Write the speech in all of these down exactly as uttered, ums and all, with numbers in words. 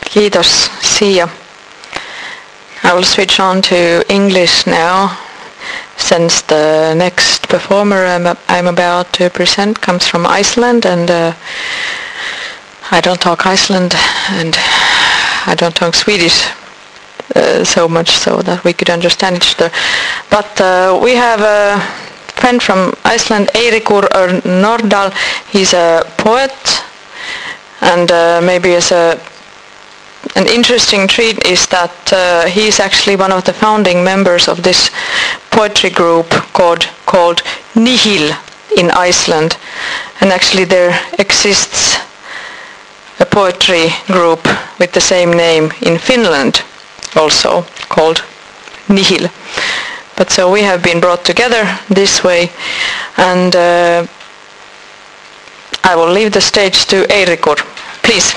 Kiitos, Siia. I will switch on to English now, since the next performer I'm, I'm about to present comes from Iceland, and uh, I don't talk Iceland and I don't talk Swedish uh, so much so that we could understand each other. But uh, we have a friend from Iceland, Eiríkur Örn Norðdahl. He's a poet, and uh, maybe as a an interesting treat is that uh, he's actually one of the founding members of this poetry group called called Nihil in Iceland, and actually there exists a poetry group with the same name in Finland also called Nihil. But so we have been brought together this way, and uh, I will leave the stage to Eiríkur. Please.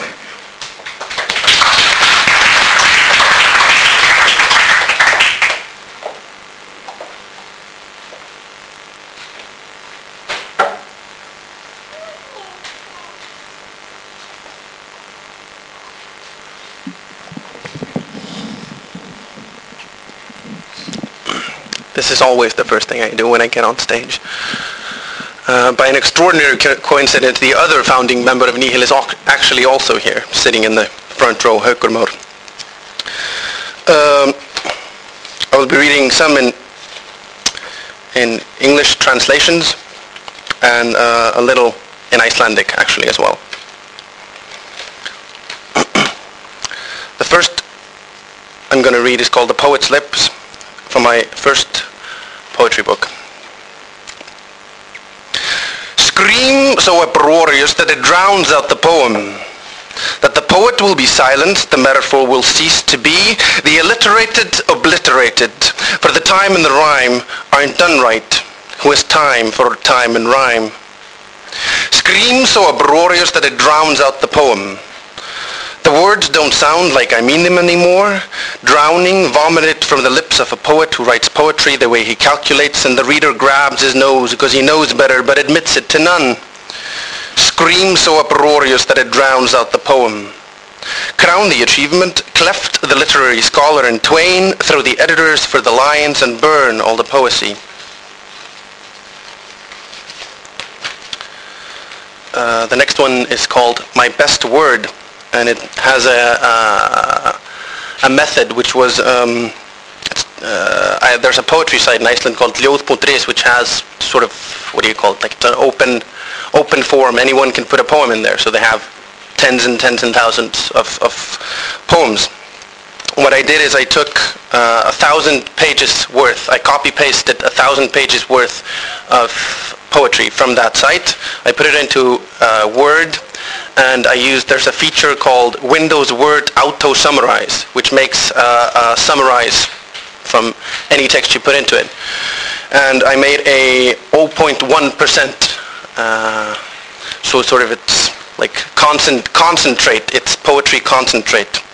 This is always the first thing I do when I get on stage. Uh, by an extraordinary co- coincidence, the other founding member of Nihil is al- actually also here, sitting in the front row, Haukur Már. Um, I will be reading some in, in English translations and uh, a little in Icelandic, actually, as well. The first I'm going to read is called The Poet's Lips, from my first poetry book. Scream so uproarious that it drowns out the poem, that the poet will be silent, the metaphor will cease to be, the alliterated obliterated, for the time and the rhyme aren't done right. Who has time for time and rhyme? Scream so uproarious that it drowns out the poem. The words don't sound like I mean them anymore. Drowning, vomited from the lips of a poet who writes poetry the way he calculates, and the reader grabs his nose because he knows better but admits it to none. Scream so uproarious that it drowns out the poem. Crown the achievement, cleft the literary scholar in twain, throw the editors for the lions, and burn all the poesy. Uh, the next one is called My Best Word, and it has a uh, a method which was um, uh, I, there's a poetry site in Iceland called ljóð dot is, which has sort of, what do you call it, like it's an open open forum. Anyone can put a poem in there, so they have tens and tens and thousands of, of poems. What I did is I took uh, a thousand pages worth, I copy pasted a thousand pages worth of poetry from that site. I put it into uh, Word, and I used, there's a feature called Windows Word Auto Summarize, which makes uh, a summarize from any text you put into it. And I made a zero point one percent, uh, so sort of it's like concent- concentrate, it's poetry concentrate.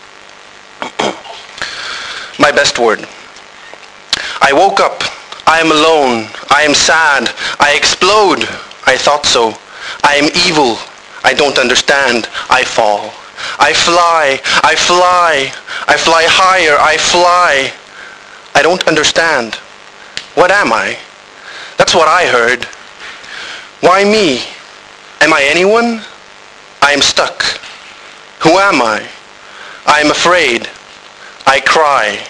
My best word. I woke up, I am alone, I am sad, I explode, I thought so, I am evil, I don't understand, I fall. I fly, I fly, I fly higher, I fly. I don't understand. What am I? That's what I heard. Why me? Am I anyone? I am stuck. Who am I? I am afraid. I cry.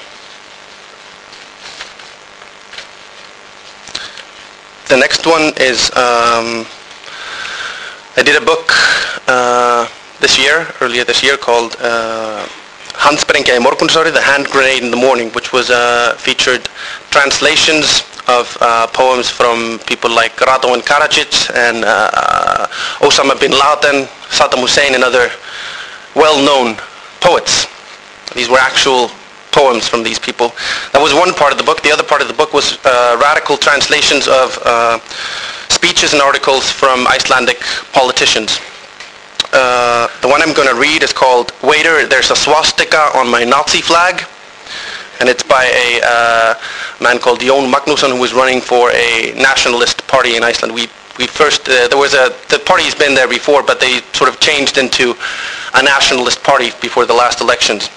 The next one is, um, I did a book uh, this year, earlier this year, called uh, Handsprengja í morgunsárið, The Hand Grenade in the Morning, which was uh, featured translations of uh, poems from people like Radovan Karadzic and uh, Osama bin Laden, Saddam Hussein, and other well-known poets. These were actual poems from these people. That was one part of the book. The other part of the book was uh, radical translations of uh, speeches and articles from Icelandic politicians. Uh, the one I'm going to read is called Waiter, There's a Swastika on My Nazi Flag, and it's by a uh, man called Jón Magnússon, who was running for a nationalist party in Iceland. We We first, uh, there was a, the party's been there before, but they sort of changed into a nationalist party before the last elections.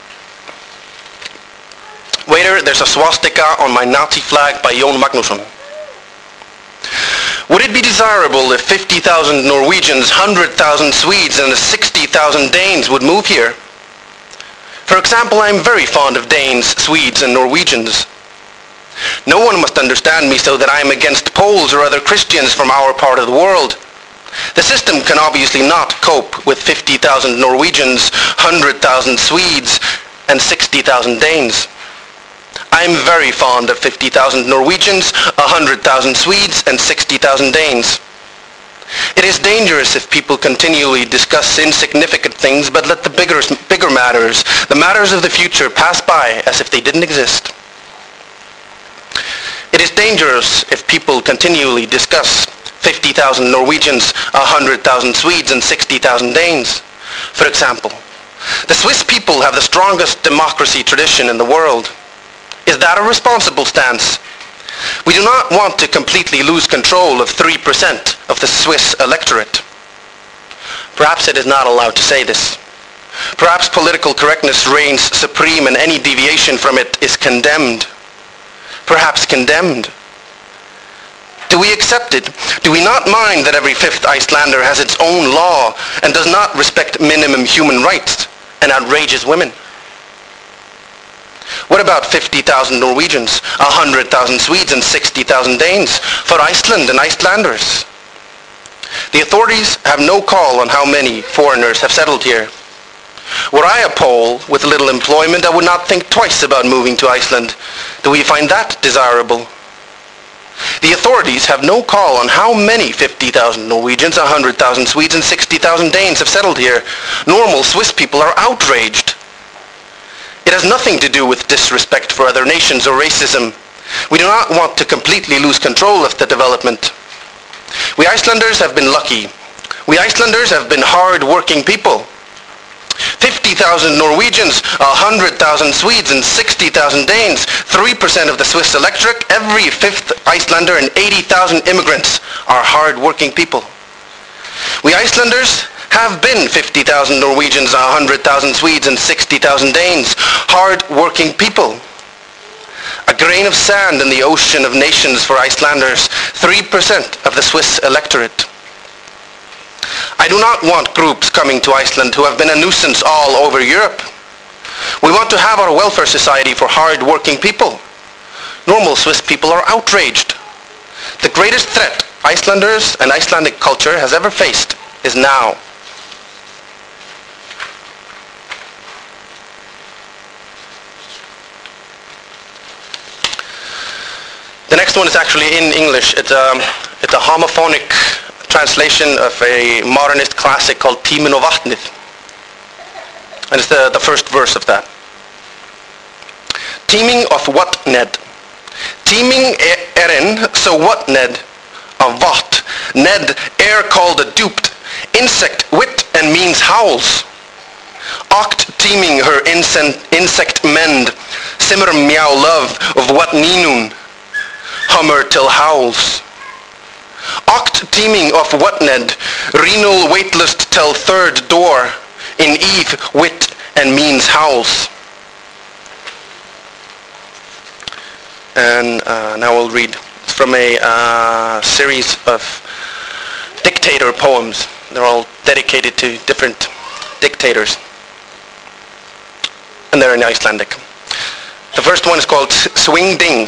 Waiter, there's a swastika on my Nazi flag by Jón Magnússon. Would it be desirable if fifty thousand Norwegians, one hundred thousand Swedes, and sixty thousand Danes would move here? For example, I am very fond of Danes, Swedes, and Norwegians. No one must understand me so that I am against Poles or other Christians from our part of the world. The system can obviously not cope with fifty thousand Norwegians, one hundred thousand Swedes, and sixty thousand Danes. I am very fond of fifty thousand Norwegians, one hundred thousand Swedes, and sixty thousand Danes. It is dangerous if people continually discuss insignificant things but let the bigger, bigger matters, the matters of the future, pass by as if they didn't exist. It is dangerous if people continually discuss fifty thousand Norwegians, one hundred thousand Swedes, and sixty thousand Danes. For example, the Swiss people have the strongest democracy tradition in the world. Is that a responsible stance? We do not want to completely lose control of three percent of the Swiss electorate. Perhaps it is not allowed to say this. Perhaps political correctness reigns supreme and any deviation from it is condemned. Perhaps condemned. Do we accept it? Do we not mind that every fifth Icelander has its own law and does not respect minimum human rights and outrages women? What about fifty thousand Norwegians, one hundred thousand Swedes, and sixty thousand Danes for Iceland and Icelanders? The authorities have no call on how many foreigners have settled here. Were I a Pole with little employment, I would not think twice about moving to Iceland. Do we find that desirable? The authorities have no call on how many fifty thousand Norwegians, one hundred thousand Swedes, and sixty thousand Danes have settled here. Normal Swiss people are outraged. It has nothing to do with disrespect for other nations or racism. We do not want to completely lose control of the development. We Icelanders have been lucky. We Icelanders have been hard-working people. fifty thousand Norwegians, one hundred thousand Swedes, and sixty thousand Danes, three percent of the Swiss electorate, every fifth Icelander, and eighty thousand immigrants are hard-working people. We Icelanders have been fifty thousand Norwegians, one hundred thousand Swedes, and sixty thousand Danes, hard-working people. A grain of sand in the ocean of nations for Icelanders, three percent of the Swiss electorate. I do not want groups coming to Iceland who have been a nuisance all over Europe. We want to have our welfare society for hard-working people. Normal Swiss people are outraged. The greatest threat Icelanders and Icelandic culture has ever faced is now. The next one is actually in English. It's a, it's a homophonic translation of a modernist classic called Tíminn og vatnið. And it's the, the first verse of that. Teeming of what, Ned? Teeming erin, so what, Ned? Of what? Ned, air called a duped. Insect, wit, and means howls. Oct teeming her insect, insect mend. Simmer meow love of what ninun. Hummer till howls. Oct teeming of what, Ned? Renal waitlist till third door. In eve, wit, and means howls. And uh, now we'll read. It's from a uh, series of dictator poems. They're all dedicated to different dictators. And they're in Icelandic. The first one is called Swing Ding.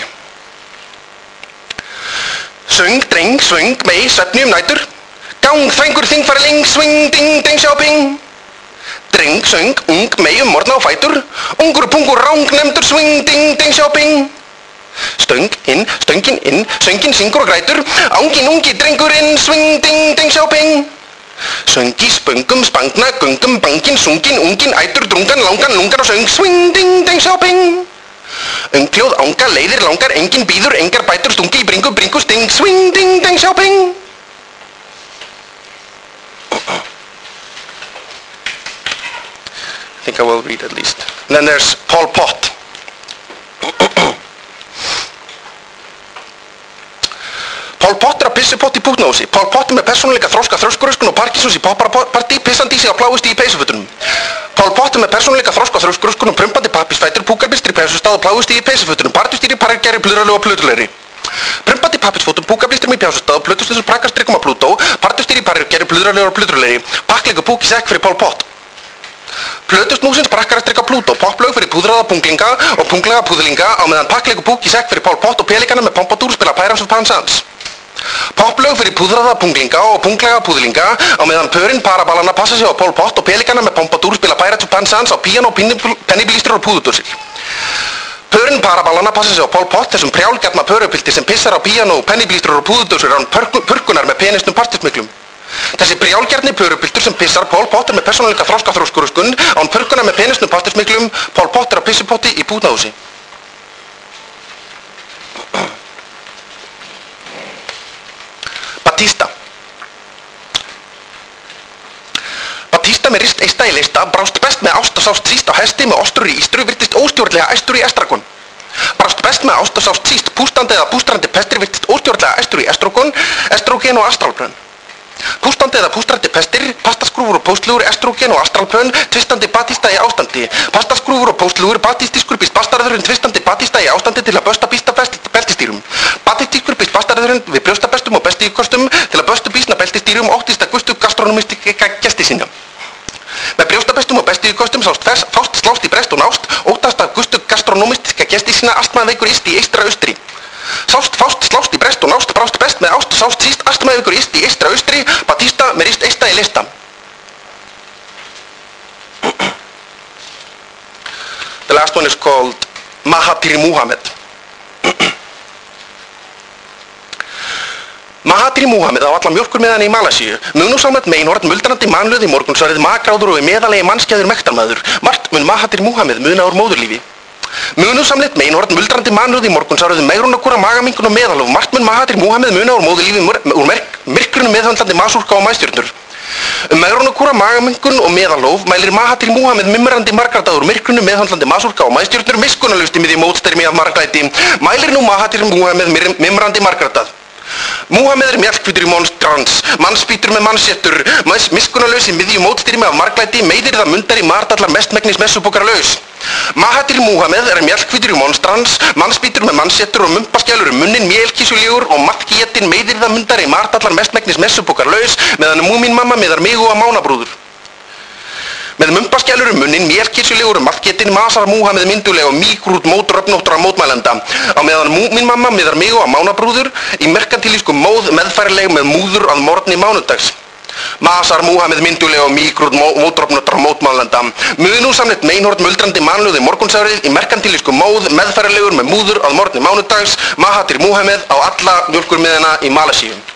Swing, ding, swing, mei, svefni um nætur. Gang, þvengur, þingfæriling, swing, ding, ding, shopping. Dring, swing, ung, mei, um morgna á fætur. Ungur, pungur, ráng, nefndur, swing, ding, ding, shopping. Stöng, inn, stöngin, inn, söngin, syngur og grætur. Ángin, ungi, drengurinn, swing, ding, ding, shopping. Söngi, spöngum, spangna, göngum, bangin, sungin, ungin, ætur, drungan, langan, lungan og söng, swing, ding, ding, shopping. Ungljóð, ánga, leiðir, langar, engin býður, engar bætur, stungi, bringu, bringu, sting, swing, ding, ding, shopping. I think I will read at least. And then there's Pol Pot. Pol Pot er að pissupott í pútnahúsi. Pol Pot er með persónuleika þroska þröskuröskun og Parkinsons í popparapartí, pissandi í sig á pláusti í peysufötunum. Pol Pot er með persónuleika þroska þröskuröskun og prumpandi pappisfætur, púkarbistri í peysusstað og pláusti í peysufötunum, partustýri, pargerri, plurali og plötulegri. Prumpandi pappisfótum, púkarbistrum í peysusstað og plötuslisum prakkarstrikum á Plútó, partustýri, pargerri, plurali og plötulegri, pakkleiku púk í sekk fyrir Pol Pot. Plötusnúsins prakkarastrik á Plútó, popplaug fyrir púðraða punglinga og punglega púðlinga á meðan pakkleiku púk í sekk fyrir Pol Pot og pelikana með Pompadour spila Pirates of Penzance. Popplaug fyrir púðraða punglinga og punglega púðlinga á meðan pörinn parabalana passa sig á Pol Pot og pelikana með Pompadour spila Pirates of Penzance á píano, penniblístur og púðudursir. Pörinn parabalana passa sig á Pol Pot, þessum prjálgjarna pörupilti sem pissar á píano, penniblístur og púðudursir án purkunar með penisnum partismiklum. Þessi brjálgjarni pörupiltur sem pissar Pol Pot er með persónuleika þroska þroskuröskun án purkuna með penisnum partismiklum. Pol Pot er á pissupotti í pútnahúsi. Batista. Batista með rist eista í lista brást best með ást og sást síst á hesti með ostur í ístru virtist óstjórnlega æstur í estragon. Brást best með ást og sást síst pústandi eða pústrandi pestir virtist óstjórnlega æstur í estrogon, estrogen og astralpön. Pústandi eða pústrandi pestir, pastaskrúfur og póstlugur, estrogen og astralpön, tvistandi Batista í ástandi. Pastaskrúfur og póstlugur, batistískur býst bastarðurinn tvistandi Batista í ástandi til að bösta býsta beltistýrum. Batistískur býst bastarðurinn við brjóstabestum og bestíkostum til að böstu býsna beltistýrum óttist að gustu gastronomistika gesti sína. Með brjóstabestum og bestíkostum sást fers, fást slást í brest og nást, óttast að gustu gastronomistika gesti sína astmaðveikur ist í eistra austri. Sást fást slást í brest og nást, brást best með ást og sást síst astmaðveikur ist í eistra austri, Batista með rist eista í lista. The last one is called Mahathir Mohamad. Mahathir Mohamad á alla mjólkurmiðana í Malasíu, mugnusamlegt meinhorn, muldrandi mannlöð í morgunsvarið, makráður og í meðalegi mannskæður mektarmaður. Margt mun Mahathir Mohamad muna úr móðurlífi. Mugnusamlegt meinhorn, muldrandi mannlöð í morgunsvarið, megrunarkúra, magamingun og meðalof. Margt mun Mahathir Mohamad muna úr móðurlífi úr myrkrunum meðhöndlandi masúrka og mæstjörnur. Um megrunarkúra, magamingun og meðalof mælir Mahathir Mohamad mimrandi margrata úr myrkrunum meðhöndlandi masúrka og mæstjörnur miskunnalaust í miðju mótstyrmi af marglæti. Mælir nú Mahathir Mohamad mimrandi margratað. Mohamad er mjallhvítur í monstrans, mannspýtur með mannséttur, miskunnalaus í miðju mótstyrmi af marglæti, meiðir það mundar í martallar mestmegnis messubókarlaus. Mahathir Mohamad er mjallhvítur í monstrans, mannspýtur með mannséttur og mumpaskjálur um munnin, mjölkísulegur og maðkíettin meiðir það mundar í martallar mestmegnis messubókarlaus, meðan múmin mamma miðar mig og að mánabrúður. Með mumpaskjálur um munnin, mjölkísulegur um maðkíettin masar Mohamad myndulega og mýgrút mótröfnóttra mótmælenda. Á meðan múmin mamma miðar mig og að mánabrúður í merkantilísku móð meðfærileg með múður að morgni mánudags. Masar Mohamad myndulega og mýgrút mótröfnóttra mótmælenda. Munusamlegt meinhorn muldrandi mannlöði morgunsárið í merkantilísku móð meðfærilegur með múður að morgni mánudags. Mahathir Mohamad á alla mjólkurmiðana í Malasíu.